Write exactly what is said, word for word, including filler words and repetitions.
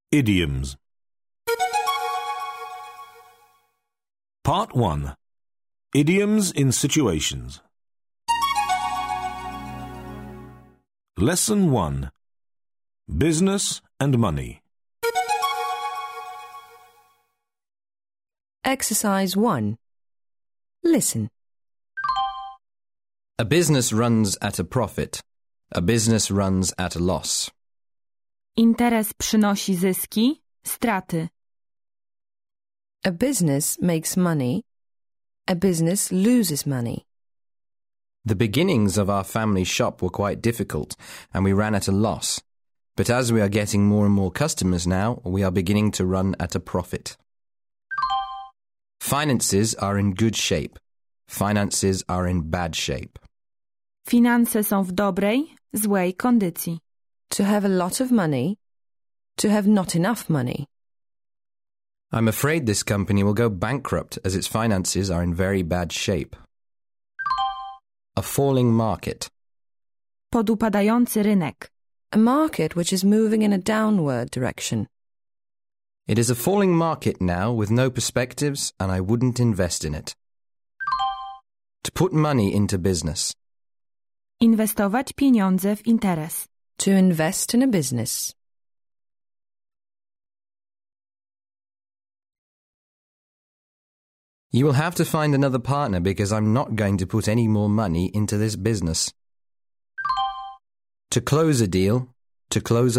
Idioms. Part one. Idioms in situations. Lesson one. Business and money. Exercise one. Listen. A business runs at a profit. A business runs at a loss. Interes przynosi zyski, straty. A business makes money. A business loses money. The beginnings of our family shop were quite difficult, and we ran at a loss. But as we are getting more and more customers now, we are beginning to run at a profit. Finances are in good shape. Finances are in bad shape. Finanse są w dobrej, złej kondycji. To have a lot of money. To have not enough money. I'm afraid this company will go bankrupt as its finances are in very bad shape. A falling market. Podupadający rynek. A market which is moving in a downward direction. It is a falling market now with no perspectives, and I wouldn't invest in it. To put money into business. Inwestować pieniądze w interes. To invest in a business. You will have to find another partner because I'm not going to put any more money into this business. To close a deal. To close a